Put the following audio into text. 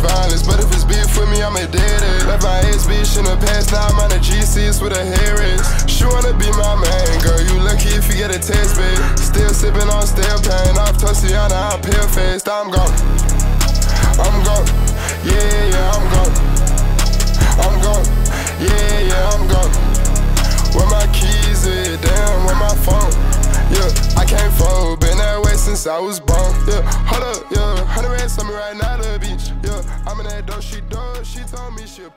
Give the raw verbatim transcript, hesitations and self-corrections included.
violence, but if it's beef with me, I'ma dead it. Left my ex bitch in the past, now I'm on a G six with a Harris. She wanna be my man, girl, you lucky if you get a text, babe. Still sipping on stale pain, off Tosiana, I'm pale faced. I'm gone, I'm gone, yeah, yeah, I'm gone. I'm gone, yeah, yeah, I'm gone. Where my keys at, damn, where my phone? Yeah, I can't fold, been that way since I was born. Yeah, hold up, yeah, hundred racks on me right now, the beach. Yeah, I'm in that door, she door, she told me she